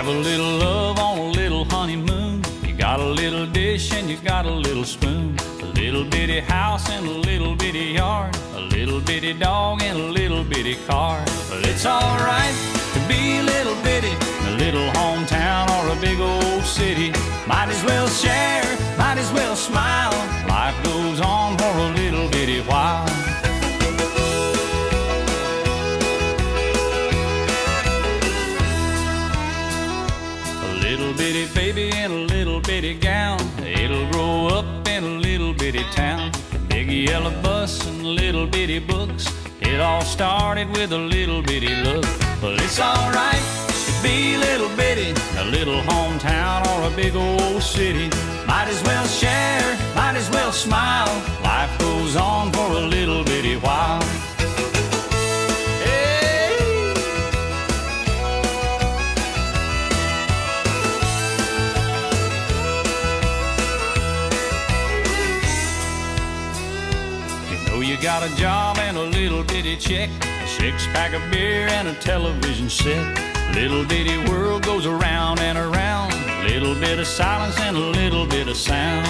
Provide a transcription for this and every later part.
a little love on a little honeymoon. You got a little dish and you got a little spoon. A little bitty house and a little bitty yard. A little bitty dog and a little bitty car. Well, it's alright to be a little bitty in a little hometown or a big old city. Might as well share, might as well smile. Life goes on for a little bitty while. A little bitty baby in a little bitty gown. It'll grow up in a little bitty town. Big yellow bus and little bitty books. It all started with a little bitty look. Well, it's alright to be a little bitty, a little hometown or a big old city. Might as well share, might as well smile. Life goes on for a little bitty while. Hey. You know you got a job and a little bitty check, a six-pack of beer and a television set. Little bitty world goes around and around. Little bit of silence and a little bit of sound.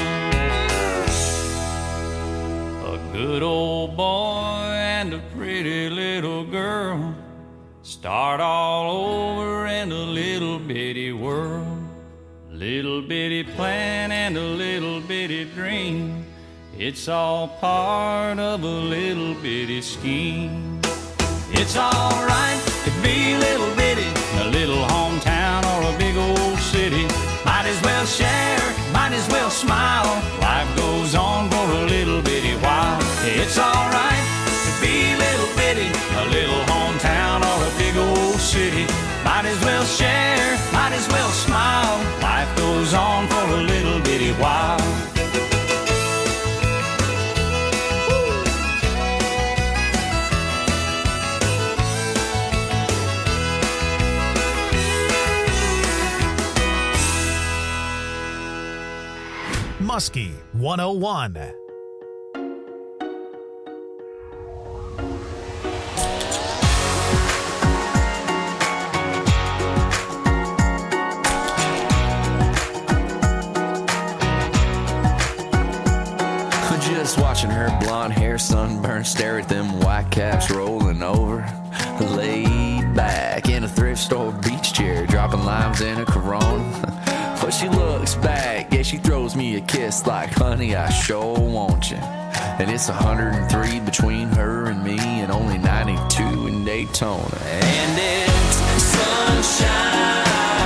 A good old boy and a pretty little girl start all over in a little bitty world. Little bitty plan and a little bitty dream. It's all part of a little bitty scheme. It's alright to be a little bitty in a little hometown or a big old city. Might as well share, might as well smile. Life goes on for a little bitty while. It's alright to be a little bitty in a little hometown or a big old city. Might as well share, might as well smile. Life goes on for a little bitty while. Muskie 101. Just watching her blonde hair sunburn, stare at them white caps rolling over. Laid back in a thrift store beach chair, dropping limes in a Corona. But she looks back, yeah, she throws me a kiss like, honey, I sure want you. And it's 103 between her and me, and only 92 in Daytona. And it's sunshine.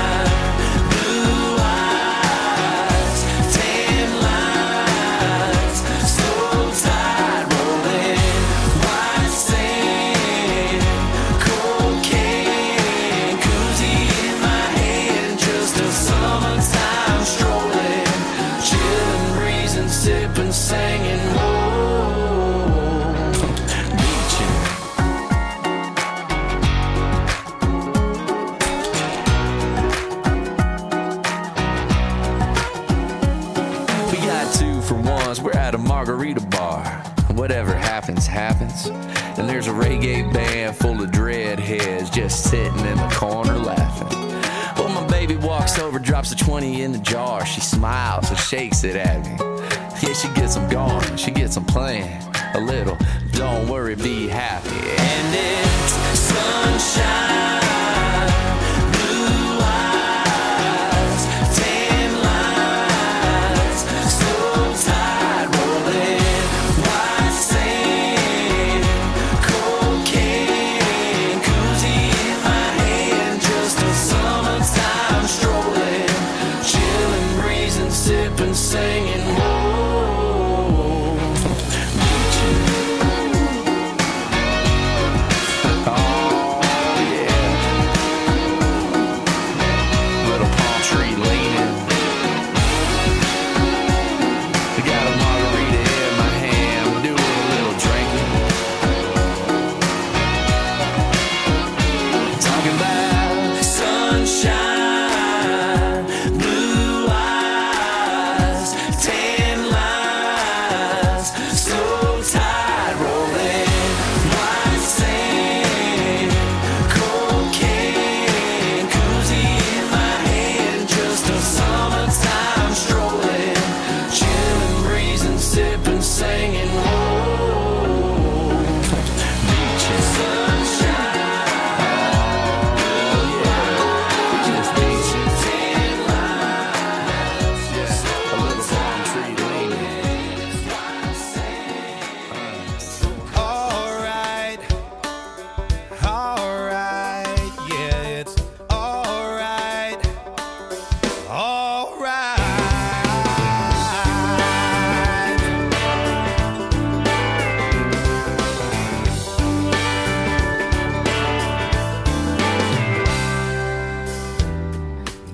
Singing, whoa, beaching. We got 2 for 1s, we're at a margarita bar. Whatever happens, happens. And there's a reggae band full of dreadheads just sitting in the corner laughing. Well, my baby walks over, drops a 20 in the jar. She smiles and shakes it at me. Yeah, she gets them going, she gets them playing a little. Don't worry, be happy. And it's sunshine, blue eyes, tan lines, slow tide rolling, white sand, cocaine, koozie in my hand, just a summertime strolling, chilling, breezing, sipping, singing. Oh, yeah.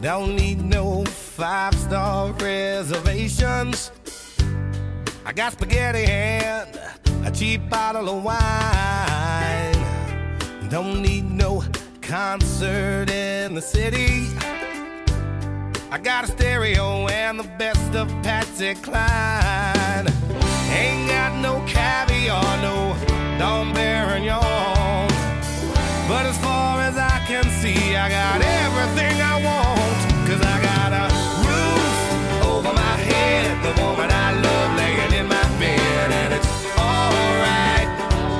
Don't need no 5-star reservations. I got spaghetti and a cheap bottle of wine. Don't need no concert in the city. I got a stereo and the best of Patsy Cline. Ain't got no caviar, no Dom Perignon. But as far as I can see, I got everything I want. 'Cause I got a roof over my head, the woman I love laying in my bed, and it's alright,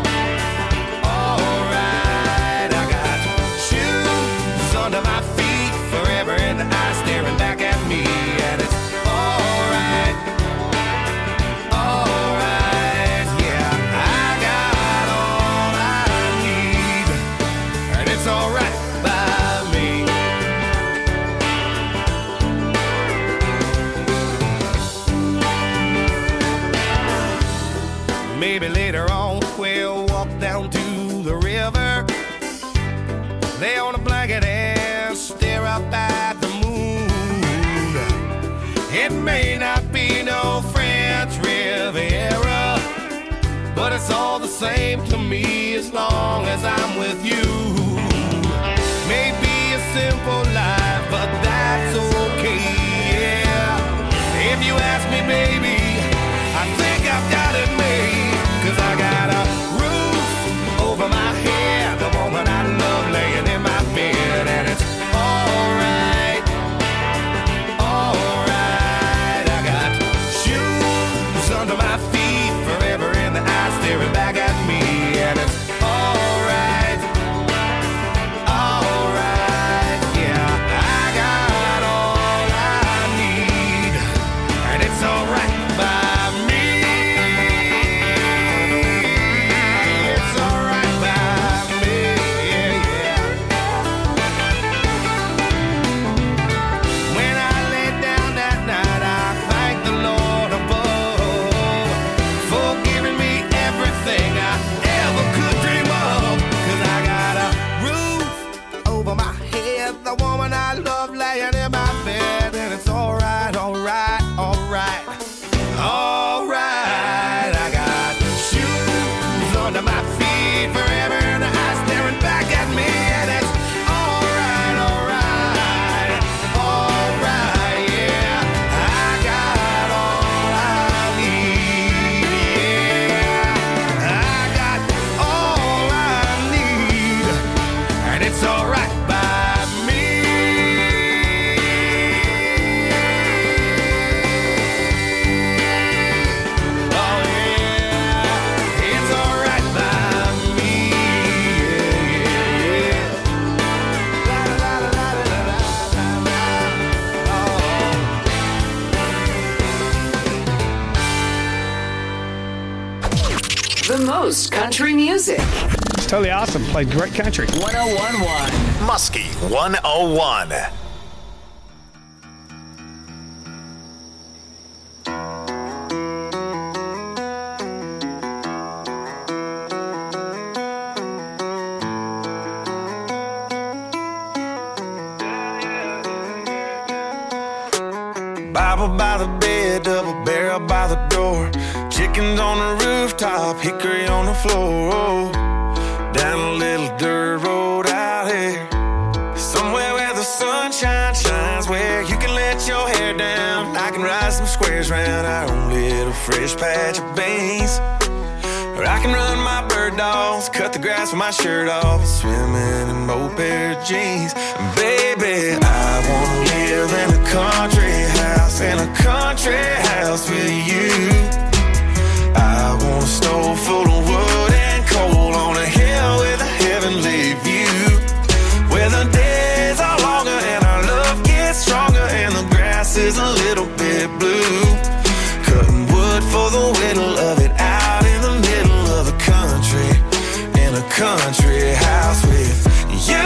alright. I got shoes under my feet, forever in the eye staring back at me, and it's alright, alright. Yeah, I got all I need, and it's alright by me. Maybe later on we'll walk down to the river, lay on a blanket and stare up at the moon. It may not be no French Riviera, but it's all the same to me as long as I'm with you. Maybe a simple life, but that's okay, yeah. If you ask me, baby, I think I've got it made. 'Cause I got a roof over my head, the woman I love laying in my bed, and it's alright, alright. I got shoes under my feet, forever in the eye staring back at me, and it's alright, alright. Yeah, I got all I need, and it's alright by me. It's alright by me, yeah, yeah. When I lay down that night, I thank the Lord above for giving me everything I ever could dream of. 'Cause I got a roof over my head, the woman I love laying in my bed, and it's alright, alright, alright, alright. I got shoes under my feet, forever in the eye staring back at me, and it's alright, alright, alright, yeah. I got all I need, yeah. I got all I need, and it's alright by me. Oh yeah, it's alright by me, yeah, yeah, yeah. La la la la la la la la. Oh. The most country music. It's totally awesome. Played great country. 1011. Muskie 101. Bible by the bed, double barrel by the door. Chickens on the rooftop, hickory on the floor. Down a little dirt road out here, somewhere where the sunshine shines, where you can let your hair down. I can ride some squares round our own little fresh patch of beans. Or I can run my bird dogs, cut the grass with my shirt off, swimming in both pair of jeans. Baby, I wanna live in a country house, in a country house with you. I want a stove full of wood and coal on a hill with a heavenly view, where the days are longer and our love gets stronger and the grass is a little bit blue. Cutting wood for the whittle of it out in the middle of the country, in a country house with you.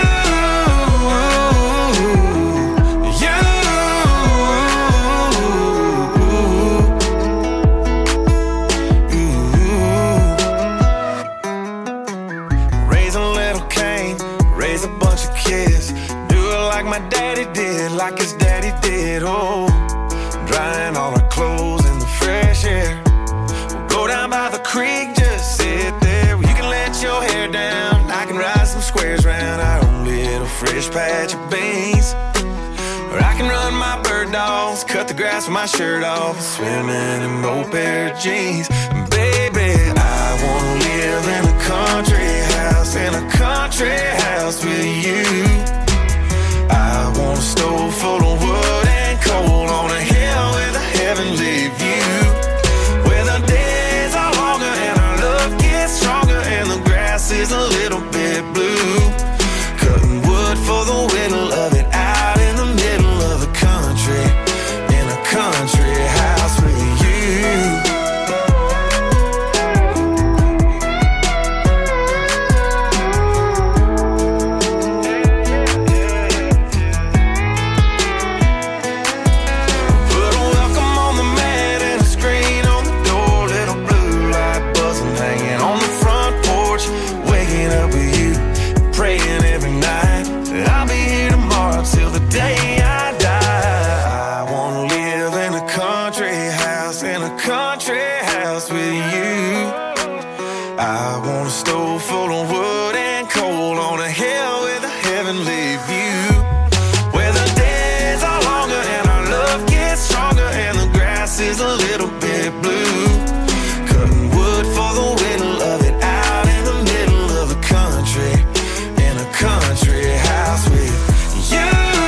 my daddy did, like his daddy did, oh. Drying all our clothes in the fresh air. We'll go down by the creek, just sit there. You can let your hair down, I can ride some squares round our own little fresh patch of beans. Or I can run my bird dogs, cut the grass with my shirt off, swimming in both pair of jeans. Baby, I wanna live in a country house with you. I want a stove full of wood and coal on a hill with a heavenly view, where the days are longer and our love gets stronger and the grass is a little bit blue. Cutting wood for the whittle of it out in the middle of the country, in a country house with you. Is a little bit blue, cutting wood for the whittle of it out in the middle of the country, in a country house with you.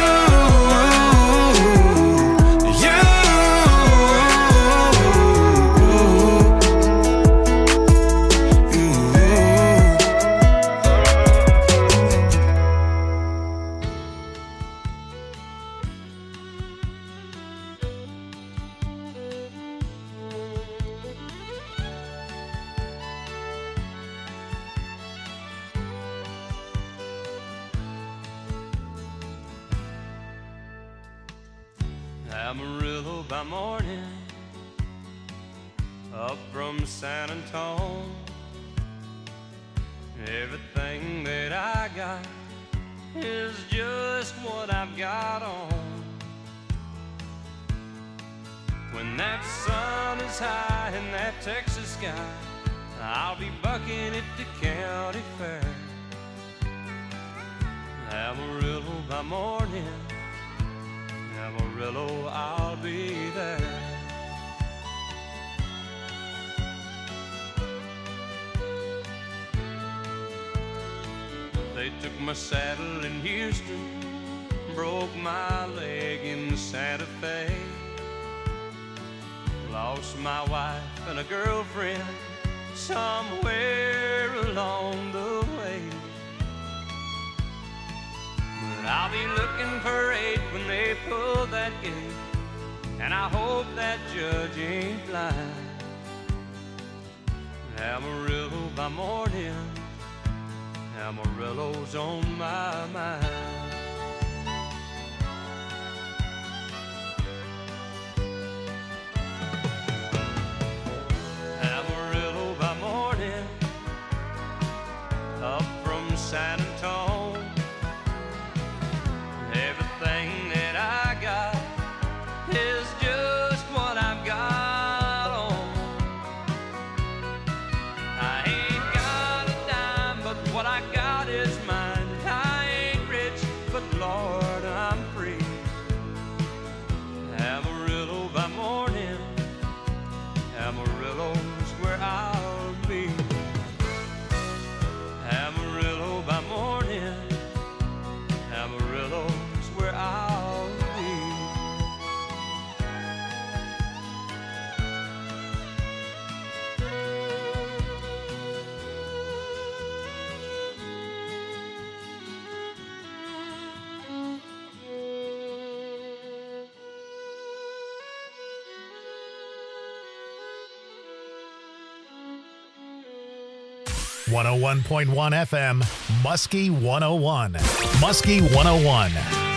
Amarillo by morning, up from San Antonio. Everything that I got is just what I've got on. When that sun is high in that Texas sky, I'll be bucking at the county fair. Amarillo by morning, Amarillo, I'll be there. They took my saddle in Houston, broke my leg in Santa Fe, lost my wife and a girlfriend somewhere along the way. I'll be looking for 8 when they pull that gate, and I hope that judge ain't blind. Amarillo by morning, Amarillo's on my mind. Amarillo by morning, up from San Antonio. Everything that I got is just what I've got on. I ain't got a dime, but what I got is mine. I ain't rich, but Lord, I'm free. Amarillo by morning, Amarillo's where I'll be. Amarillo by morning, Amarillo where I'll be. .1 FM, Muskie 101. Muskie 101.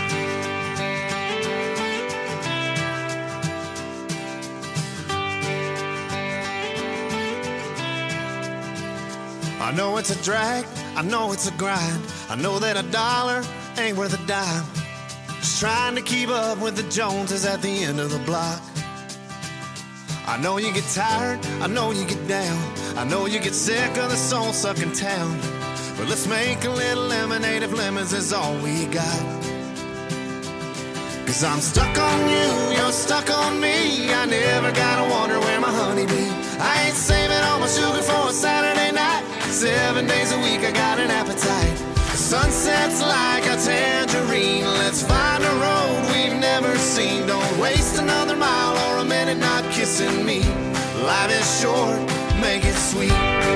I know it's a drag, I know it's a grind. I know that a dollar ain't worth a dime just trying to keep up with the Joneses at the end of the block. I know you get tired, I know you get down, I know you get sick of the soul-sucking town, but let's make a little lemonade if lemons is all we got. 'Cause I'm stuck on you, you're stuck on me, I never gotta wonder where my honey be. I ain't saving all my sugar for a Saturday night, 7 days a week I got an appetite. The sunset's like a tangerine, let's find a road we've never seen. Don't waste another mile or a minute not kissing me. Life is short, make it sweet.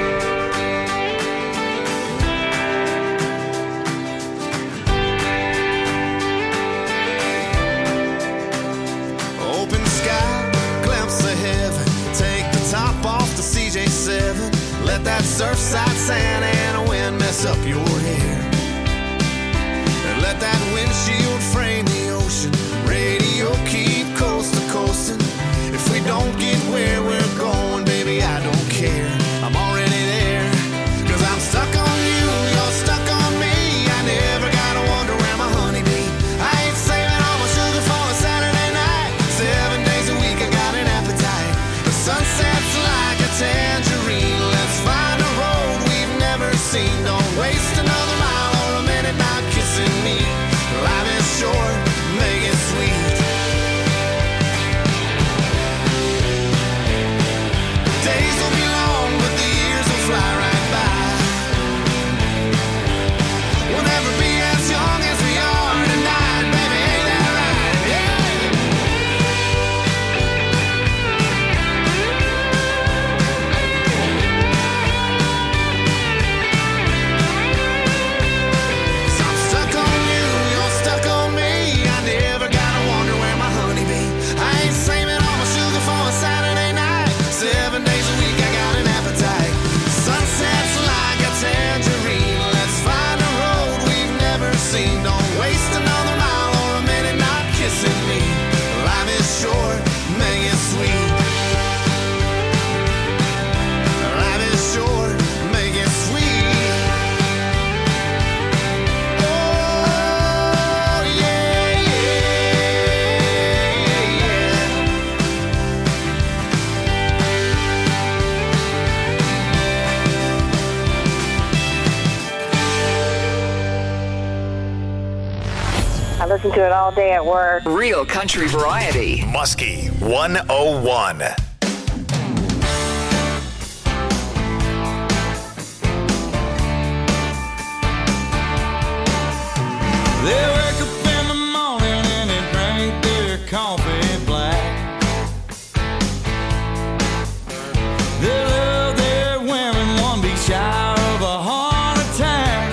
Open sky, glimpse of heaven, take the top off the CJ7. Let that surfside sand and a wind mess up your hair. And let that windshield frame the ocean. Radio keep coast to coasting. If we don't get where we're going, baby, I don't care. I'm already there. 'Cause I'm stuck on you, you're stuck on me. I never gotta wonder where my honey be. I ain't saving all my sugar for a Saturday night. 7 days a week I got an appetite. The sunset's like a tangerine. Let's find a road we've never seen. Don't waste another mile or a minute not kissing me. Life is short, make it sweet. Days will be long, but the years will fly right by. We'll never be as young as we are tonight, baby, ain't that right? Yeah. I'm stuck on you, you're stuck on me. I never gotta wonder where my honey be. I ain't saving all my sugar for a Saturday night. 7 days a week I got an appetite. Sunset's like a tangerine. Let's find a road we've never seen. Don't waste another mile or a minute not kissing me. Life is short, make it sweet. Life is short, make it sweet. Oh, yeah, yeah, yeah. I listen to it all day at work. Real country variety. Muskie 101. They wake up in the morning and they drink their coffee black. They love their women, one be shy of a heart attack.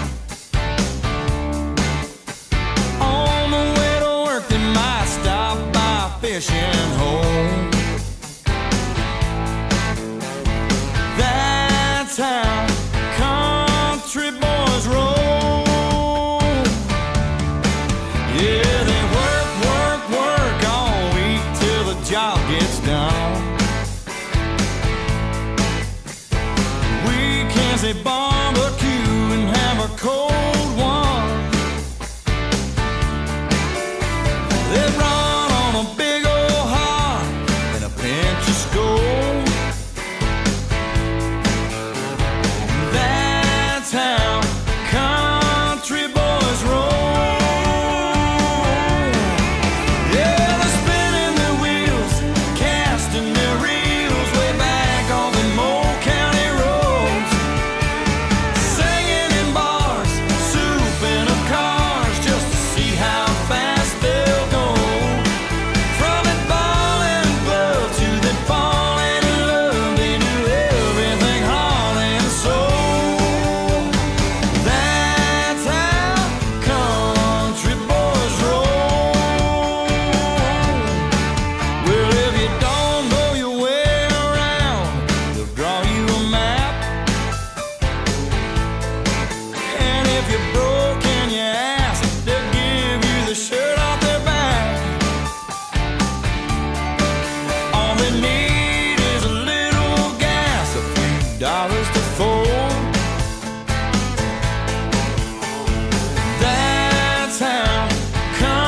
On the way to work they might stop by a fishing hole. That's how country boys roll. Yeah, they work, work, work all week till the job gets done. Weekends they barbecue and have a cold one. They run on a big old heart and a pinch of Skoal. That's how country boys roll. Yeah, they're spinning their wheels, casting their reels way back on the Moe County roads. Singing in bars, souping up cars just to see how fast they'll go. From it falling in love to them falling in love, they do everything heart and soul. That's how country boys roll. Well, if you don't know your way around, they'll draw you a map. And if you're broke in your ass, they'll give you the shirt off their back. All they need is a little gas, a few dollars to fold. That's how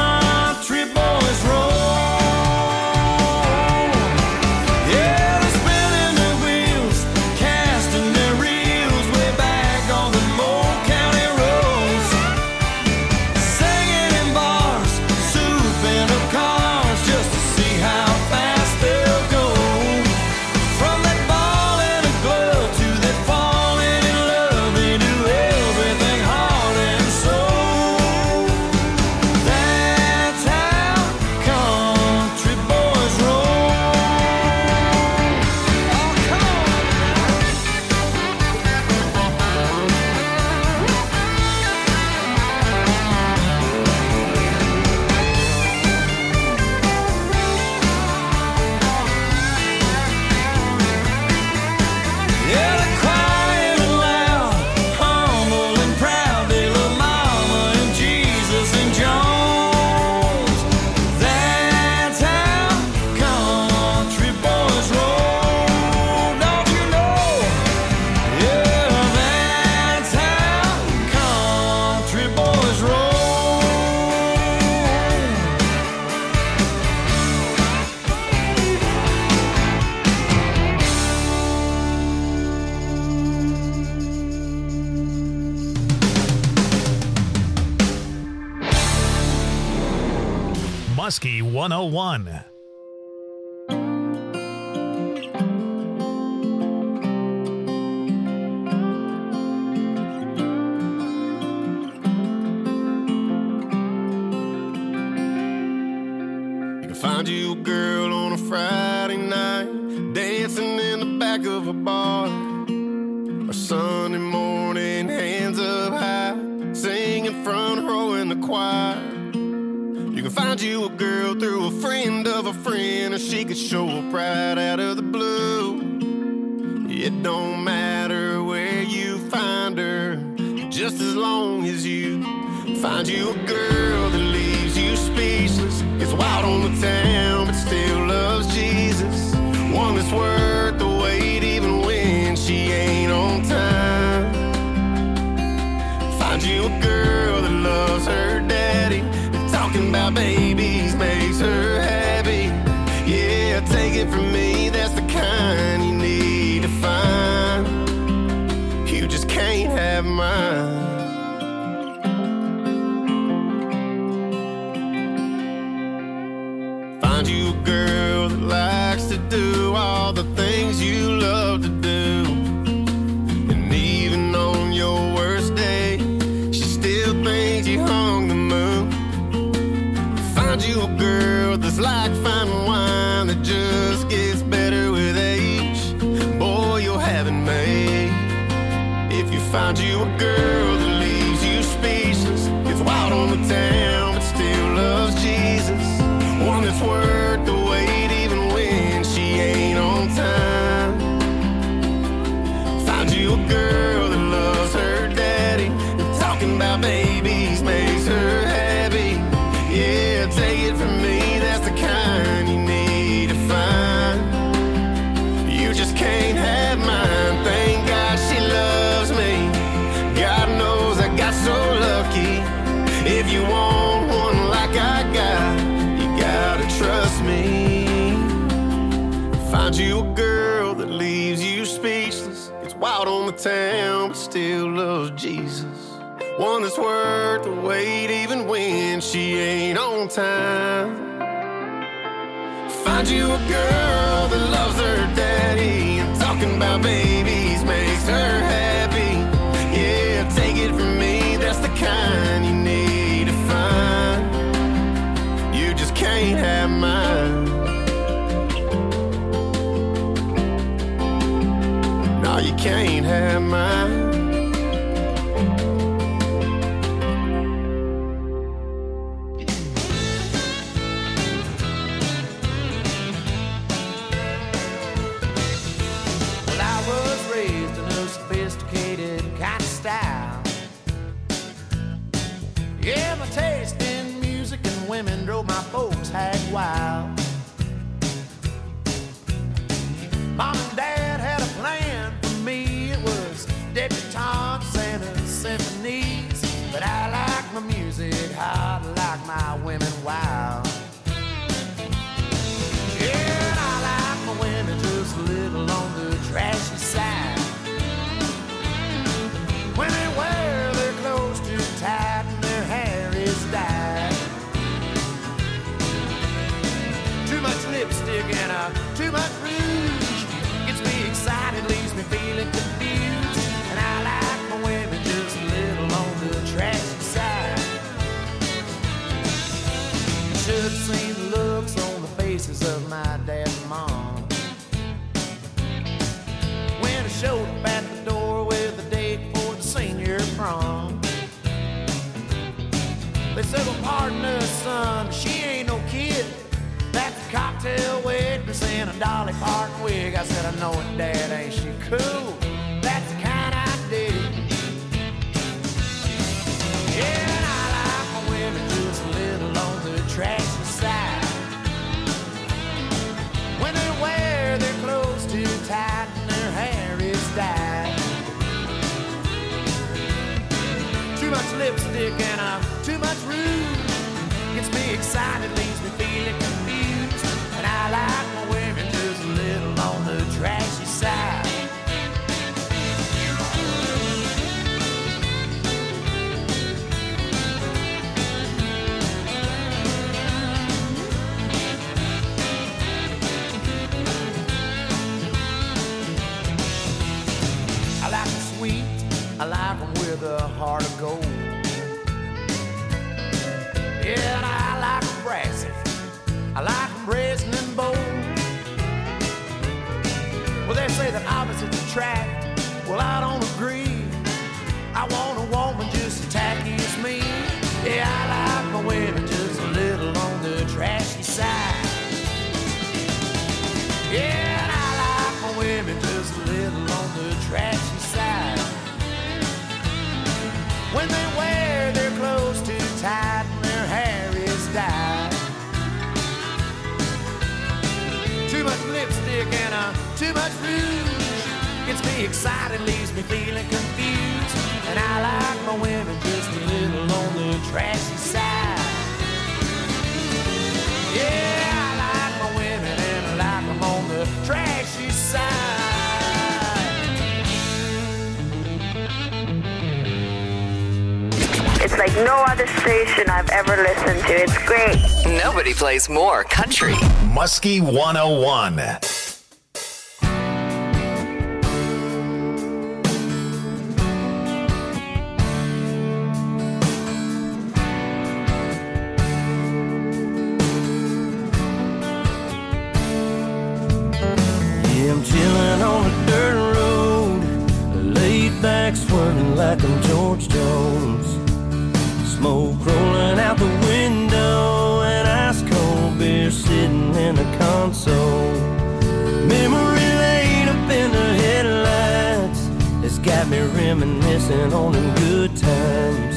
Husky 101. Find you a girl on a Friday night, dancing in the back of a bar, or Sunday morning, hands up high, singing front row in the choir. You can find you a girl through a friend of a friend, or she could show up right out of the blue. It don't matter where you find her, just as long as you find you a girl that leaves you speechless. It's wild on the town, but still loves Jesus. One that's worth the wait even when she ain't on time. Find you a girl that loves her daddy, and talking about babies makes her happy. Yeah, take it from me, that's the kind you need to find. You just can't have mine. Find you a girl that likes to do all the things you love to do, and even on your worst day, she still thinks you hung the moon. Find you a girl that's like fine wine that just gets better with age. Boy, you'll have it made. If you find you a girl that leaves you speechless, it's wild on the town but still loves Jesus. One that's worth the wait even when she ain't on time. Find you a girl that loves her daddy, and talking about babies makes her happy. Yeah, take it from me, that's the kind you need to find. You just can't have mine. Thank God she loves me. God knows I got so lucky. If you want one like I got, gotta trust me. Find you a girl that leaves you speechless. It's wild on the town, but still loves Jesus. One that's worth the wait even when she ain't on time. Find you a girl that loves her daddy, and talking about babies makes her happy. Yeah, take it from me, that's the kind you need to find. You just can't have mine. No, you can't have mine. Well, I was raised in a sophisticated kind of style. Yeah, my taste in music and women drove my folks hag wild. Mom and Dad had a plan for me. It was debutantes and symphonies. But I like my music hot, like my women wild. Yeah, and I like my women just a little on the trashy side. When they wear their clothes too tight and their hair is dyed. Too much lipstick and too much rouge gets me excited, leaves me feeling confused. And I like my women just a little on the trashy side. Should have seen the looks on the faces of my dad and mom when I showed up at the door with a date for the senior prom. They said, well, pardon us, son, she ain't no kid. That's a cocktail waitress in a Dolly Parton wig. I said, I know it, Dad, ain't she cool? That's the kind I dig. Yeah, and I like my women just a little on the trashy side. When they wear their clothes too tight and their hair is dyed. Too much lipstick and too much rouge gets me excited, leaves me feeling confused. And I like my women just a little on the trashy side. heart of gold. Yeah, and I like them brassy, I like them brazen and bold. Well, they say that opposites attract. Well, I don't agree. I want a woman just as tacky as me. Yeah, I like my women just a little on the trashy side. Yeah, and I like my women just a little on the trashy side. When they wear their clothes too tight and their hair is dyed. Too much lipstick and too much rouge gets me excited, leaves me feeling confused. And I like my women just a little on the trashy side. Yeah, I like my women and I like them on the trashy side. It's like no other station I've ever listened to. It's great. Nobody plays more country. Muskie 101. I'm chilling on a dirt road, laid back swerving like I'm George Jones. Smoke rolling out the window and ice cold beer sitting in the console. Memory lane up in the headlights has got me reminiscing on them good times.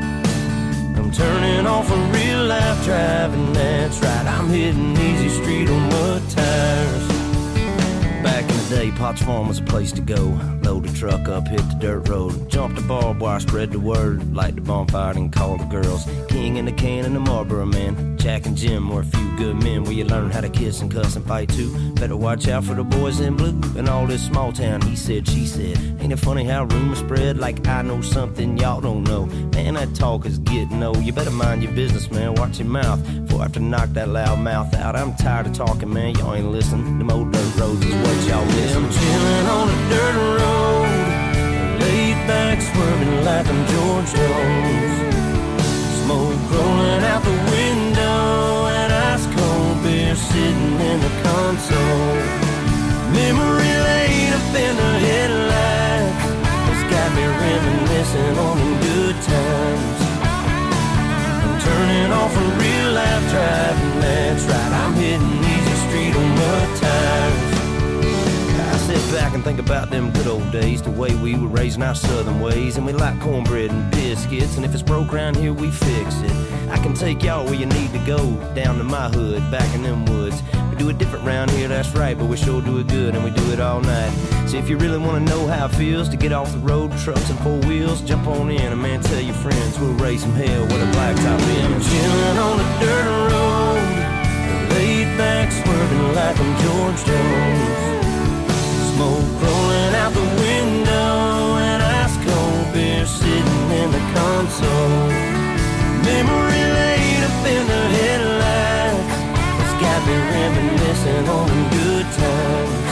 I'm turning off a real life driving, that's right, I'm hitting easy street on mud tires. Back in the day, Potts Farm was a place to go. Load the truck up, hit the dirt road. Jump the barbed wire, spread the word. Light the bonfire and call the girls. King in the can and the Marlboro man. Jack and Jim were a few good men where you learn how to kiss and cuss and fight too. Better watch out for the boys in blue. And all this small town, he said, she said. Ain't it funny how rumors spread like I know something y'all don't know? Man, that talk is getting old. You better mind your business, man. Watch your mouth before I have to knock that loud mouth out. I'm tired of talking, man. Y'all ain't listening. Them old dirt roads is what y'all miss. I'm chilling on a dirt road, laid back swerving like I'm George Jones. Smoke rolling out the window and ice cold beer sitting in the console. Memory lane up in the headlights has got me reminiscing on them good times. I'm turning off a real life driving, that's right, I'm hitting easy street on mud tires. I sit back and think about them good old days, the way we were raising our southern ways. And we like cornbread and biscuits, and if it's broke around here, we fix it. I can take y'all where you need to go, down to my hood, back in them woods. We do it different round here, that's right, but we sure do it good, and we do it all night. So if you really want to know how it feels to get off the road, trucks and four wheels, jump on in, and man, tell your friends we'll raise some hell with a blacktop in. I'm chilling on a dirt road, laid back swerving like I'm George Jones. Smoke rolling out the window and ice cold beer sitting in the console. Memory lane up in the headlights has got me reminiscing on them good times.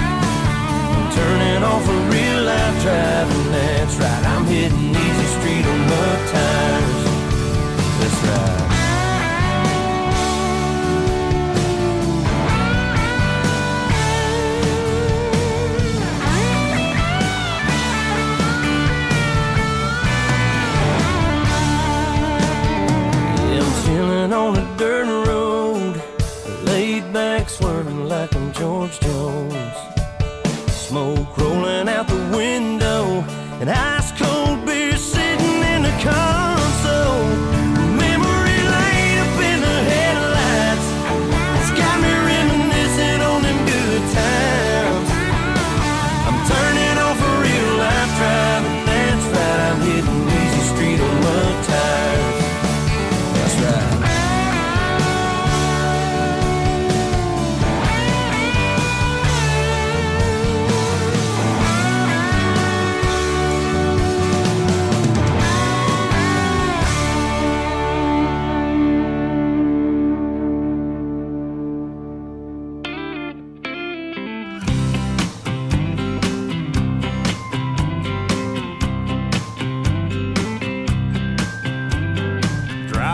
I'm turning off a real life driving, that's right, I'm hitting easy street on mud tires. That's right. On a dirt road, laid back swerving like I'm George Jones. Smoke rolling out the window and ice cold beer sitting in the console. Memory lane up in the headlights, it's got me reminiscing on them good times. I'm turning off a real life driving, that's right, I'm hitting easy street on mud tires. That's right.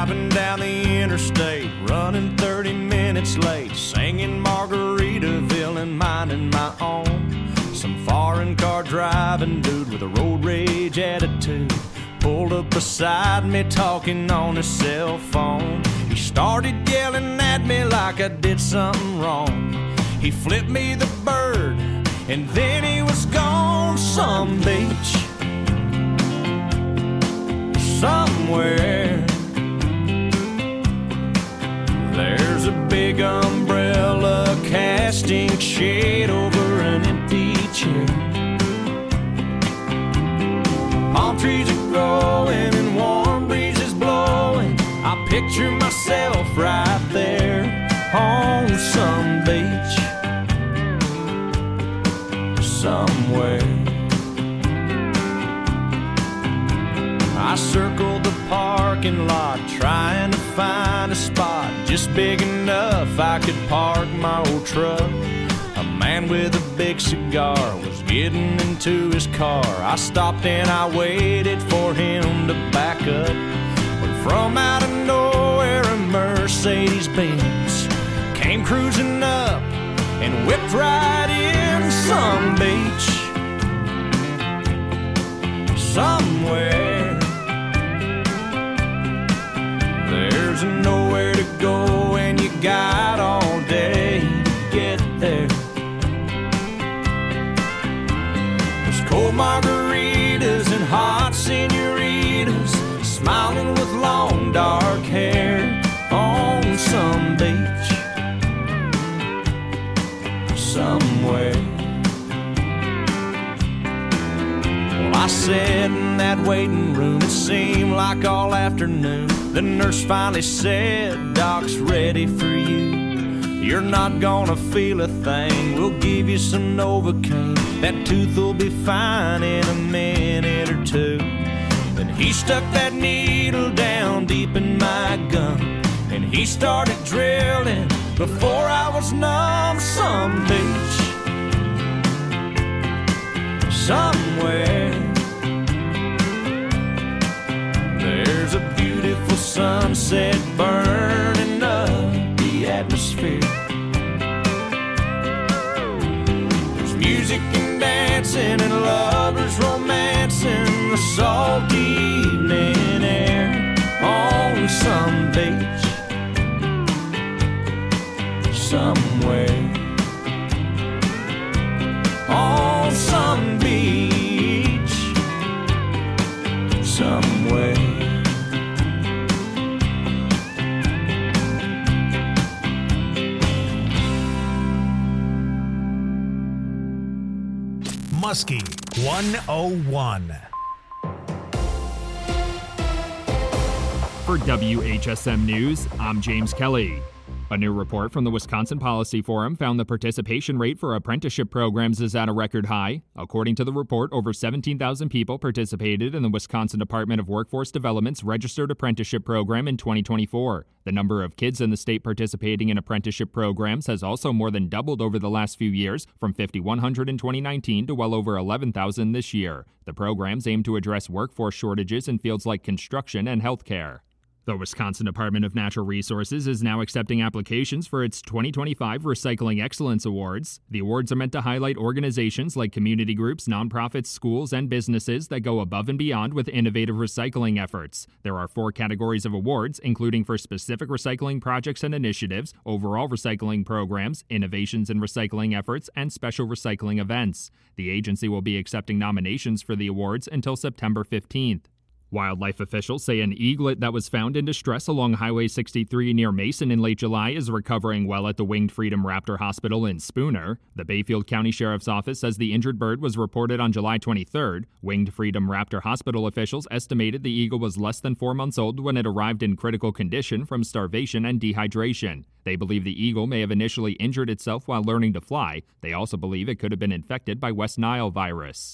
Driving down the interstate, running 30 minutes late, singing Margaritaville and minding my own. Some foreign car driving dude with a road rage attitude pulled up beside me talking on his cell phone. He started yelling at me like I did something wrong. He flipped me the bird and then he was gone. Some beach somewhere, there's a big umbrella casting shade over an empty chair. Palm trees are growing and warm breezes blowing. I picture myself right there on some beach somewhere. I circled the parking lot trying to find a spot just big enough I could park my old truck. A man with a big cigar was getting into his car. I stopped and I waited for him to back up. When from out of nowhere a Mercedes-Benz came cruising up and whipped right in. Some beach somewhere, there's nowhere to go and you got all day to get there. There's cold margaritas and hot senoritas smiling with long dark hair on some beach somewhere. Well, I sat in that waiting room, it seemed like all afternoon. The nurse finally said, "Doc's ready for you. You're not gonna feel a thing. We'll give you some Novocaine. That tooth will be fine in a minute or two." Then he stuck that needle down deep in my gum and he started drilling before I was numb. Some beach somewhere, there's a beautiful sunset burning up the atmosphere. There's music and dancing and lovers romancing the salty evening air on some beach somewhere. On some beach somewhere. Muskie 101. For WHSM News, I'm James Kelly. A new report from the Wisconsin Policy Forum found the participation rate for apprenticeship programs is at a record high. According to the report, over 17,000 people participated in the Wisconsin Department of Workforce Development's registered apprenticeship program in 2024. The number of kids in the state participating in apprenticeship programs has also more than doubled over the last few years, from 5,100 in 2019 to well over 11,000 this year. The programs aim to address workforce shortages in fields like construction and healthcare. The Wisconsin Department of Natural Resources is now accepting applications for its 2025 Recycling Excellence Awards. The awards are meant to highlight organizations like community groups, nonprofits, schools, and businesses that go above and beyond with innovative recycling efforts. There are 4 categories of awards, including for specific recycling projects and initiatives, overall recycling programs, innovations in recycling efforts, and special recycling events. The agency will be accepting nominations for the awards until September 15th. Wildlife officials say an eaglet that was found in distress along Highway 63 near Mason in late July is recovering well at the Winged Freedom Raptor Hospital in Spooner. The Bayfield County Sheriff's Office says the injured bird was reported on July 23rd. Winged Freedom Raptor Hospital officials estimated the eagle was less than 4 months old when it arrived in critical condition from starvation and dehydration. They believe the eagle may have initially injured itself while learning to fly. They also believe it could have been infected by West Nile virus.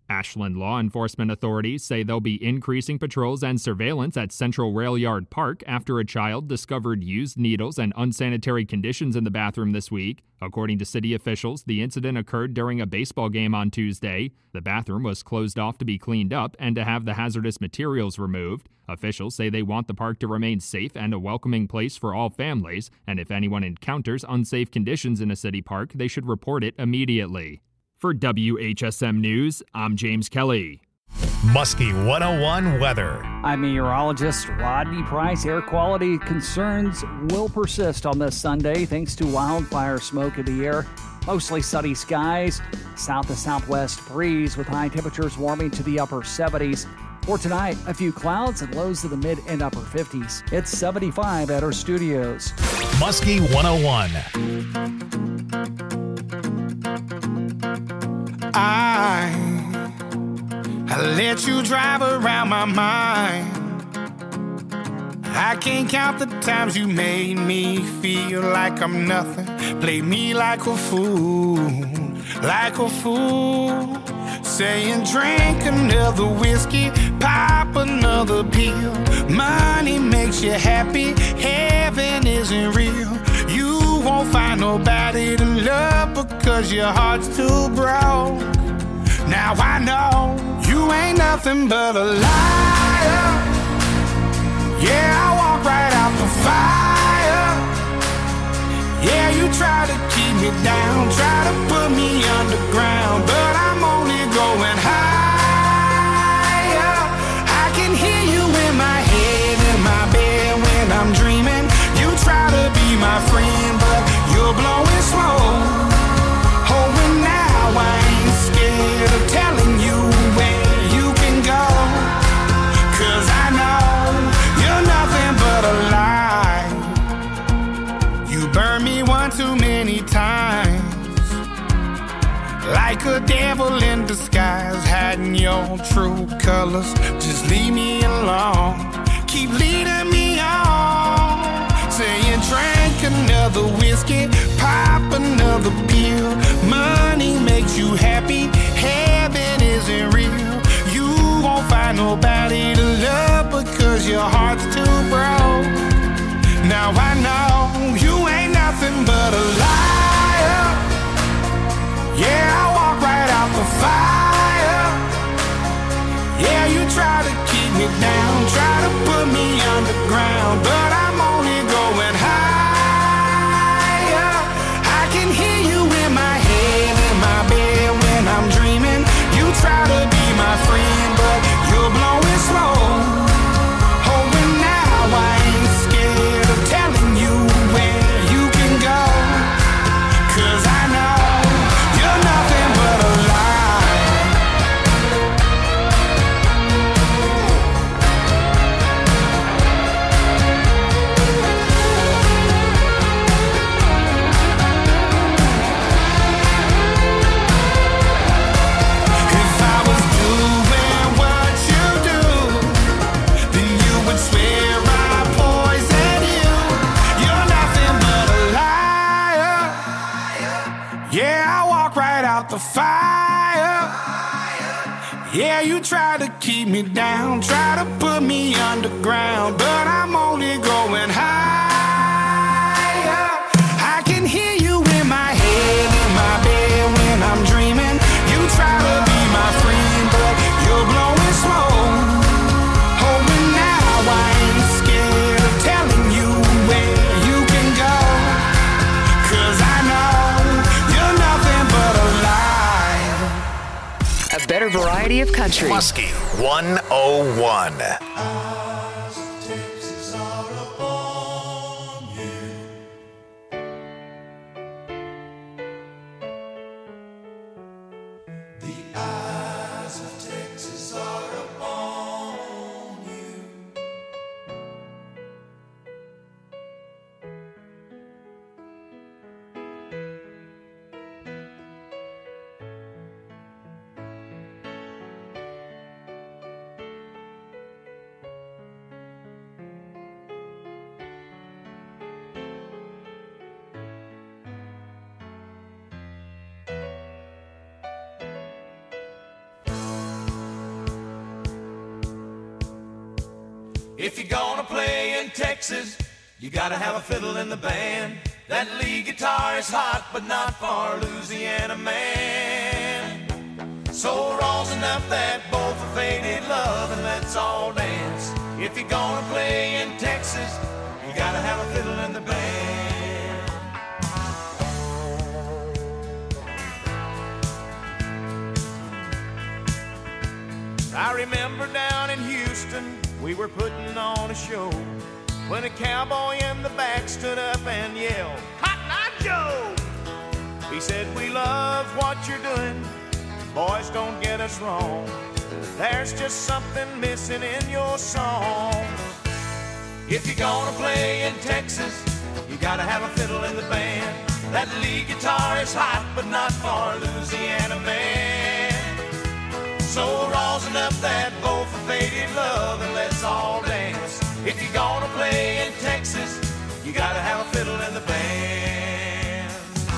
Ashland law enforcement authorities say they'll be increasing patrols and surveillance at Central Rail Yard Park after a child discovered used needles and unsanitary conditions in the bathroom this week. According to city officials, the incident occurred during a baseball game on Tuesday. The bathroom was closed off to be cleaned up and to have the hazardous materials removed. Officials say they want the park to remain safe and a welcoming place for all families, and if anyone encounters unsafe conditions in a city park, they should report it immediately. For WHSM News, I'm James Kelly. Muskie 101 weather. I'm meteorologist Rodney Price. Air quality concerns will persist on this Sunday thanks to wildfire smoke in the air. Mostly sunny skies, south to southwest breeze with high temperatures warming to the upper 70s. For tonight, a few clouds and lows to the mid and upper 50s. It's 75 at our studios. Muskie 101. I let you drive around my mind. I can't count the times you made me feel like I'm nothing. Play me like a fool, like a fool. Saying drink another whiskey, pop another pill. Money makes you happy, heaven isn't real. You won't find nobody to love because your heart's too broke. Now I know you ain't nothing but a liar. Yeah, I walk right out the fire. Yeah, you try to keep me down, try to put me underground, but I'm only going higher. I can hear you in my head, in my bed when I'm dreaming. You try to be my friend, but you're blowing smoke. Oh, and now I ain't scared of telling you where you can go, 'cause I know you're nothing but a lie. You burned me one too many times, like a devil in disguise, hiding your true colors. Just leave me alone, keep leading me on. Saying drink another whiskey, pop another pill. Money makes you happy, heaven isn't real. You won't find nobody to love because your heart's too broke. Now I know you ain't nothing but a liar. Yeah, I walk right out the fire. Yeah, you try to keep me down, try to put me underground, but I'm only going higher. I can hear you in my head, in my bed when I'm dreaming. You try to be my friend, but you're blowing smoke. Oh, and now I ain't scared of telling you where you can go, 'cause I know you're nothing but a lie. If I was doing what you do, then you would swear I poisoned you. You're nothing but a liar. Yeah, I walk right out the fire. Yeah, you try to keep me down, try to put me underground, but I'm only going higher. I can hear you in my head, in my bed when I'm dreaming. You try to be my friend, but you're blowing smoke. Oh, and now I ain't scared of telling you where you can go, 'cause I know you're nothing but a lie. A better variety of country. Muskie 101. If you're gonna play in Texas, you gotta have a fiddle in the band. That lead guitar is hot, but not for Louisiana man. So rosin up that bowl for faded love and let's all dance. If you're gonna play in Texas, you gotta have a fiddle in the band. I remember down in Houston, we were putting on a show when a cowboy in the back stood up and yelled, "Cotton Eye Joe!" He said, "We love what you're doing, boys, don't get us wrong. There's just something missing in your song. If you're gonna play in Texas, you gotta have a fiddle in the band. That lead guitar is hot, but not for Louisiana man. So rosin up that bowl for faded love and let's all dance. If you're gonna play in Texas, you gotta have a fiddle in the band."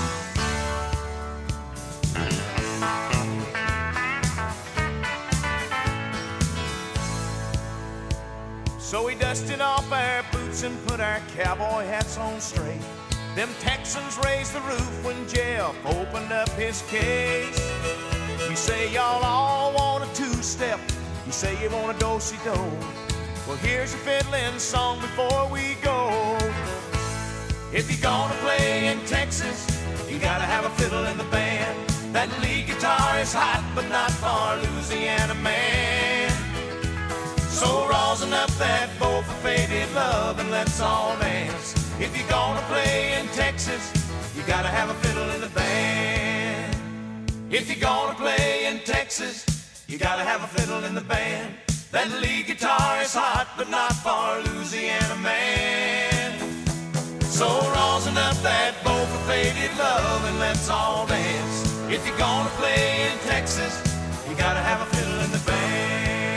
So we dusted off our boots and put our cowboy hats on straight. Them Texans raised the roof when Jeff opened up his case. You say y'all all want a two-step, you say you want a do-si-do. Well, here's your fiddling song before we go. If you're gonna play in Texas, you gotta have a fiddle in the band. That lead guitar is hot, but not for Louisiana man. So rosin up that bowl for faded love and let's all dance. If you're gonna play in Texas, you gotta have a fiddle in the band. If you're gonna play in Texas, you gotta have a fiddle in the band. That lead guitar is hot, but not for Louisiana man. So rosin up that bowl for faded love and let's all dance. If you're gonna play in Texas, you gotta have a fiddle in the band.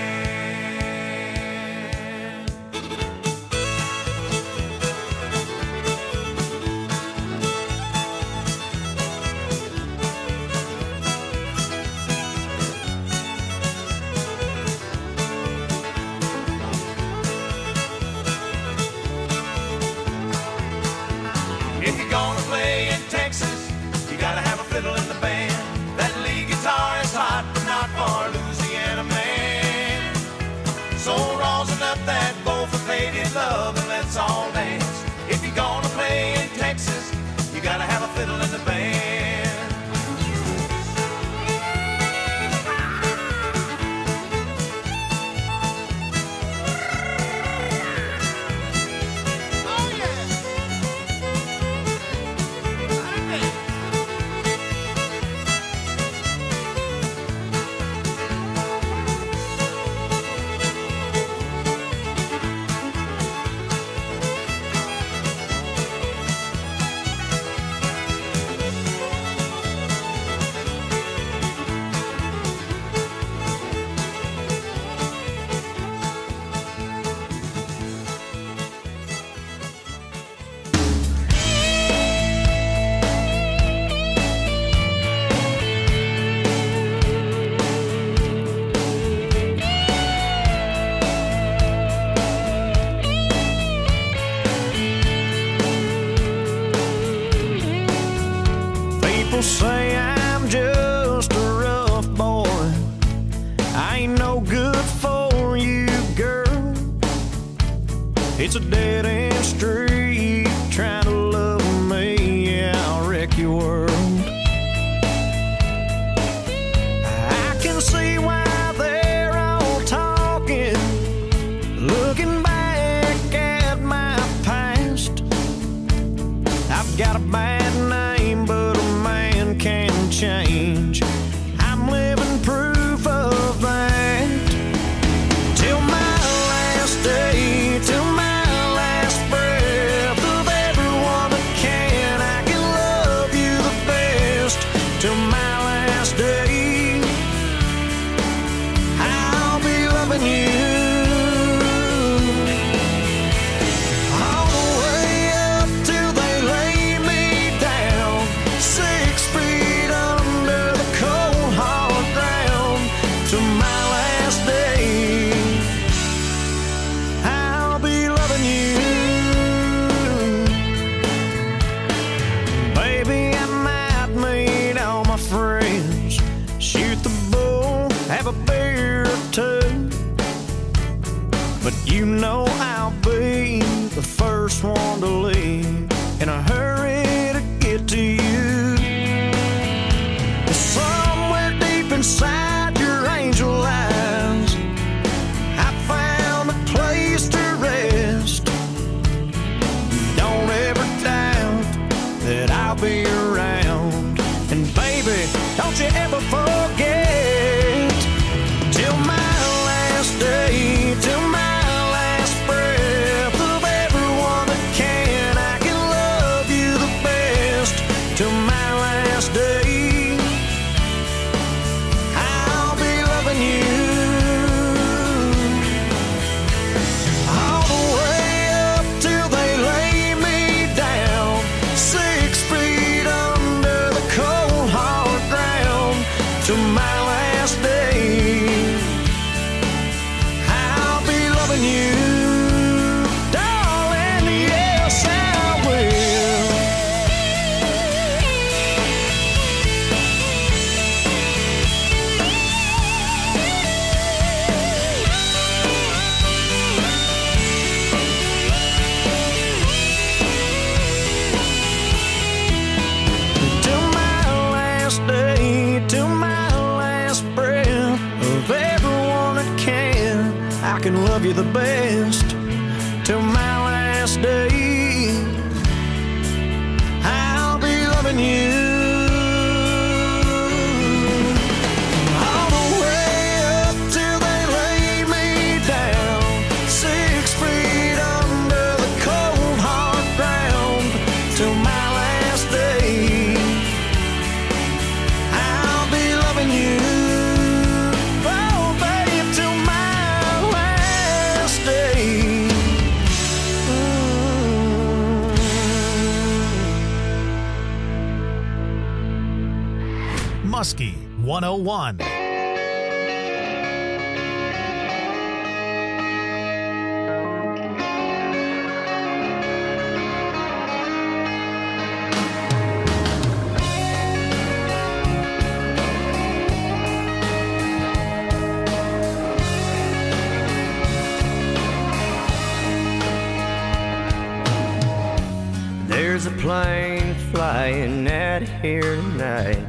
If you're gonna play in Texas, you gotta have a fiddle in the band. That lead guitar is hot, but not for Louisiana man. So rosin up that bowl for faded love and let's all dance. If you're gonna play in Texas, you gotta have a fiddle in the band. People say I'm just a rough boy. I ain't no good for you, girl. It's a dead-end street trying to love me. Yeah, I'll wreck your world. I can see why they're all talking, looking back at my past. I've got a bad name, but can change. I'm living proof of that. Till my last day, till my last breath, but you know I'll be the first one to leave in a hurry to get to you. Somewhere deep inside your angel eyes, I found a place to rest. Don't ever doubt that I'll be around. And baby, don't you ever forget, till my last day, till my last breath of everyone that can, I can love you the best. Till my last day, I'll be loving you. All the way up till they lay me down, 6 feet under the cold hard ground. Till my last day, I'll be loving you, darling, yes I will. Till my last day, till my last breath of everyone that can, I can love you the best. Till my last day, I'll be loving you. All the way up till they lay me down, 6 feet under the cold hard ground. Till my last day, I'll be loving you. Oh, babe, till my last day. Muskie 101. There's a plane flying out of here tonight,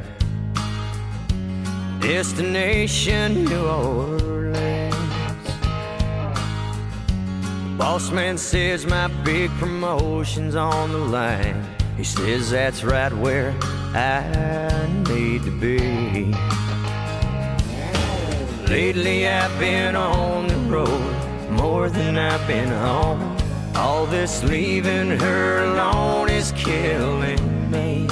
destination New Orleans. The boss man says my big promotion's on the line. He says that's right where I need to be. Lately I've been on the road more than I've been home. All this leaving her alone is killing me.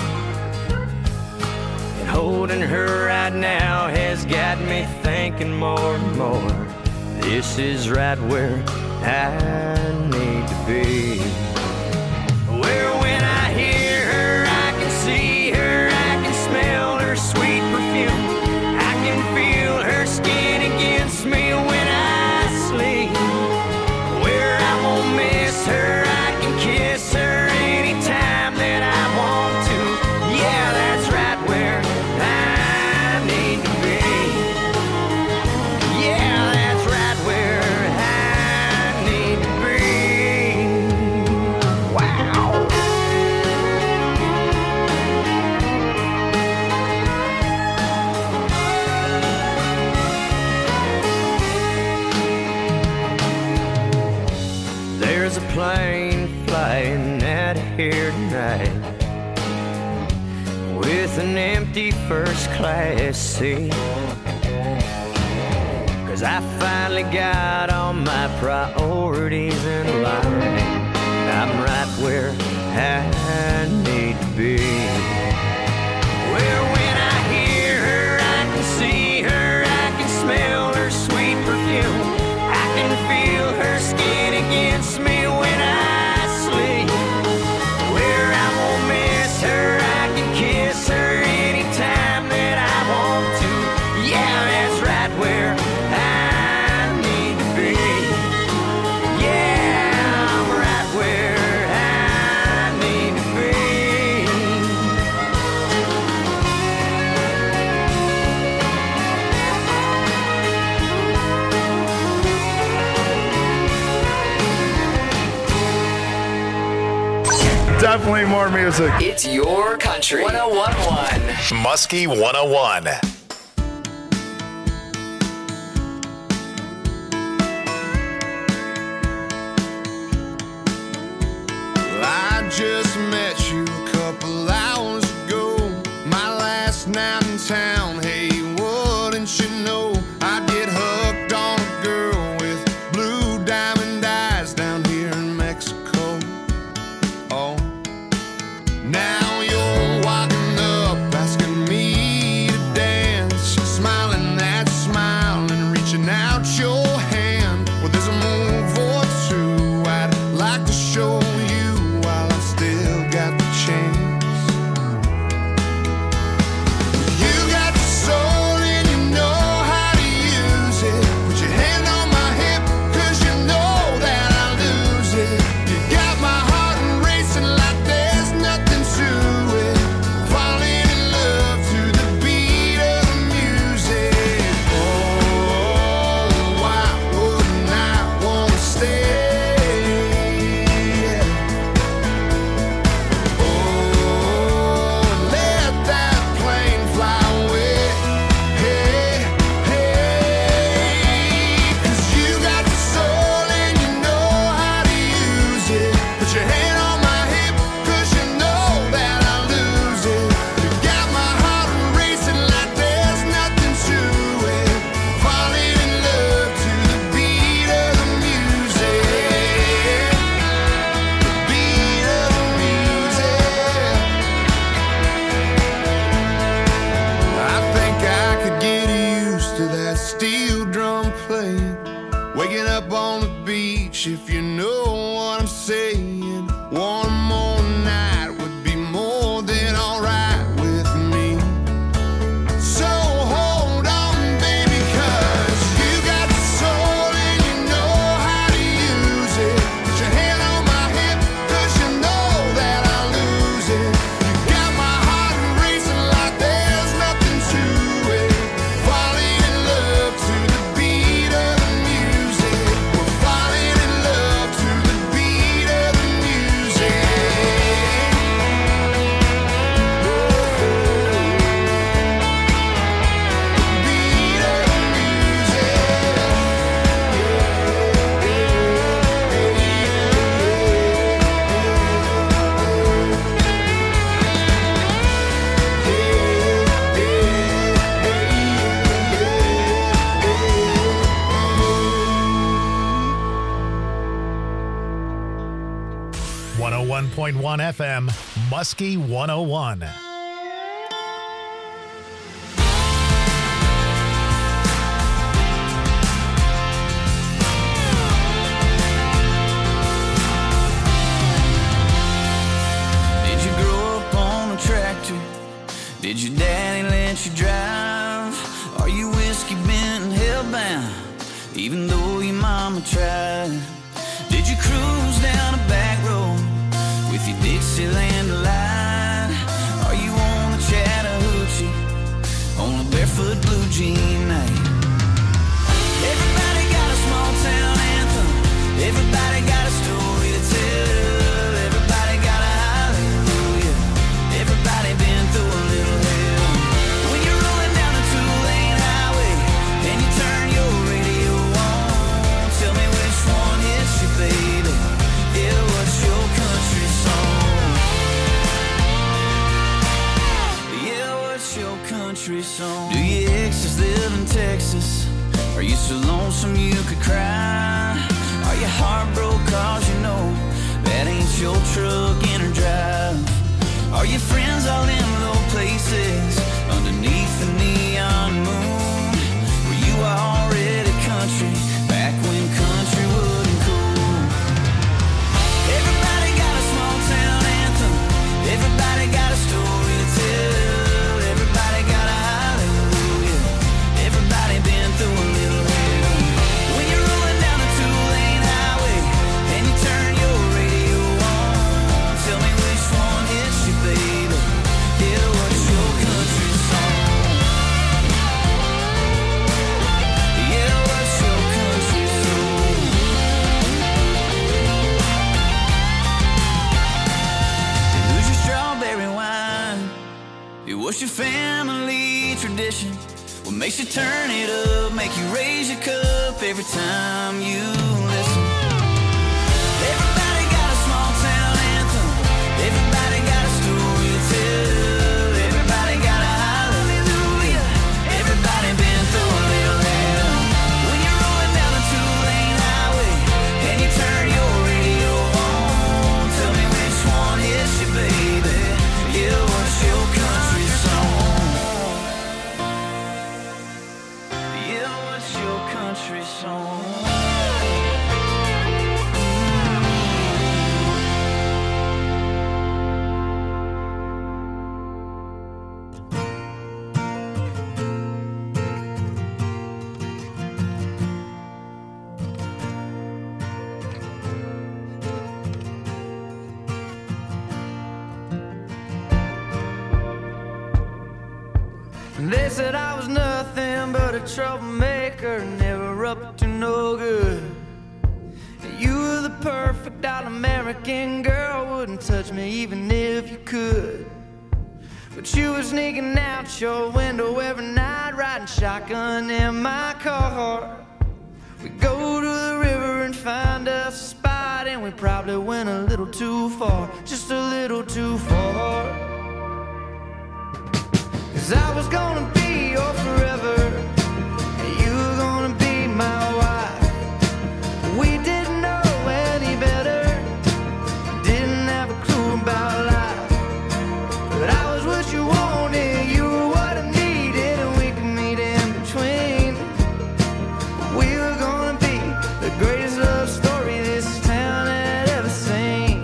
And holding her right now has got me thinking more and more. This is right where I need to be. Where when I hear her, I can see her, I can smell her sweet perfume. I can feel her skin against me when I sleep. Where I won't miss her, I can kiss her anytime that I want to. Yeah, that's right where I need to be. Yeah, that's right where I need to be. Wow. There's a plane flying out of here tonight with an empty first class seat. 'Cause I finally got all my priorities in line. I'm right where I need to be. Where when I hear her, I can see her, I can smell her sweet perfume. I can feel her skin against me when I sleep. Where I won't miss her, I can kiss her anytime that I want to. Yeah, that's right where I need to be. Yeah, I'm right where I need Definitely more music. It's your country. 101.1. Muskie 101. I just met you a couple hours ago. My last night in town. Hey, wouldn't you know I get hooked on a girl with blue diamond eyes down here in Mexico. Oh, now you're walking up asking me to dance, smiling that smile and reaching out your hand. Well, there's a move or two I'd like to show you while I still got the chance. You got the soul and you know how to use it. Put your hand on my hip, 'cause you know that I'll lose it. You got my heart racing like there's nothing to it. Falling in love to the beat of the music. Oh, why wouldn't I wanna stay? Oh, let that plane fly away. Hey, hey, 'cause you got the soul and you know how to use it. Put your hand on my hip, 'cause you know that I'll lose it. You got my heart racing like there's nothing to it. Falling in love to the beat of the music. The beat of the music. I think I could get used to that steel drum playing. Waking up on the beach, if you know what I'm saying. One more night would be more than alright with me. So hold on, baby, 'cause you got the soul and you know how to use it. Put your hand on my hip, 'cause you know that I'll lose it. You got my heart racing like there's nothing to it. Falling in love to the beat of the music. We're falling in love to the beat of the music. .1 FM, Muskie 101. Did you grow up on a tractor? Did your daddy let you drive? Are you whiskey bent and hellbound, even though your mama tried? Did you cruise down a back road with your Dixieland delight? Are you on the Chattahoochee on a barefoot blue jean night? Everybody got a small town anthem. Everybody got a story to tell. Everybody got a hallelujah. Everybody been through a little hell. When you're rolling down a two-lane highway and you turn your radio on, tell me which one hits you, baby. Yeah, what's your country song? Yeah, what's your country song? Do your exes live in Texas? Are you so lonesome you could cry? Are you heartbroken 'cause you know that ain't your truck in or drive? Are your friends all in low places underneath the neon moon? Were you already country back when country wasn't cool? Everybody got a small town anthem. Everybody got a story to tell. Everybody got a hallelujah. Everybody been through a little hell. When you're rolling down a two-lane highway and you turn your radio on, tell me which one hits you, baby. Yeah, what's your country makes you turn it up, make you raise your cup every time you listen. Everybody got a small town anthem, everybody got a story to tell, everybody got a hallelujah, everybody been through a little hell. When you're rolling down a two-lane highway and you turn your radio on, tell me which one hits you, baby. Yeah, what's your country song? Yeah, what's your country song? They said I was nothing but a troublemaker, never up to no good. You were the perfect all-American girl, wouldn't touch me even if you could. But you were sneaking out your window every night, riding shotgun in my car. We go to the river and find us a spot, and we probably went a little too far, just a little too far. 'Cause I was gonna be your forever, and you were gonna be my wife. We didn't know any better, didn't have a clue about life. But I was what you wanted, you were what I needed, and we could meet in between. We were gonna be the greatest love story this town had ever seen.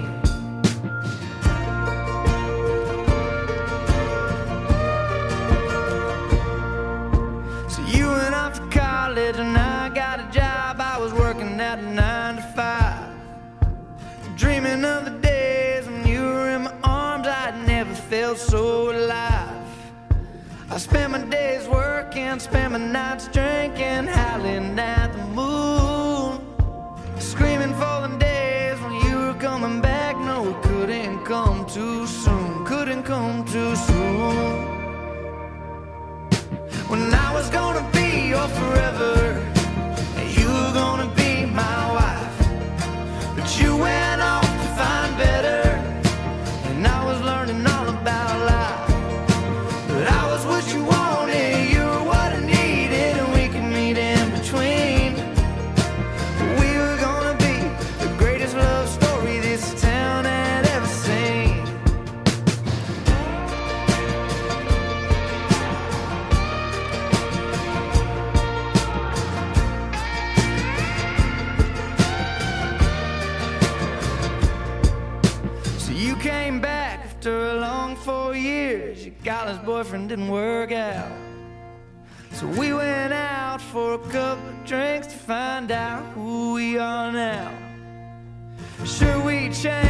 You went off to college and I got a job. I was working at 9 to 5, dreaming of the days when you were in my arms. I'd never felt so alive. I spent my days working, spent my nights drinking, howling at the moon, screaming for the days when you were coming back. No, it couldn't come too soon, couldn't come too soon. When I was gonna be your forever, and you were gonna be my wife. But you went off to find better, and I was learning all about life. But I was what you wanted, you were what I needed, and we could meet in between. We were gonna be the greatest love story this town had ever seen. You came back after a long 4 years. Your college boyfriend didn't work out, so we went out for a couple of drinks to find out who we are now. Sure, we changed.